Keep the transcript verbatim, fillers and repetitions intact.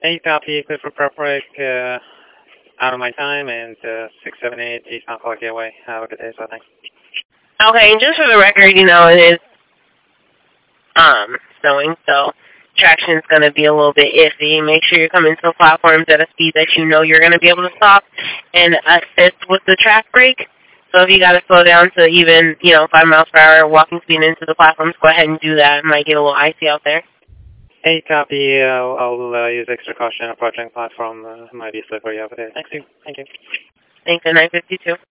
eight copy, clear for prep break, uh, out of my time, and uh, six seven eight eastbound Clark Gateway. Have a good day, so thanks. Okay, and just for the record, you know, it is um, snowing, so traction's going to be a little bit iffy. Make sure you're coming to platforms at a speed that you know you're going to be able to stop and assist with the track brake. So if you got to slow down to even, you know, five miles per hour walking speed into the platforms, go ahead and do that. It might get a little icy out there. eight copy, uh, I'll uh, use extra caution approaching platform. Uh, might be slippery over there. Thank you. Thank you. Thanks, at nine fifty-two.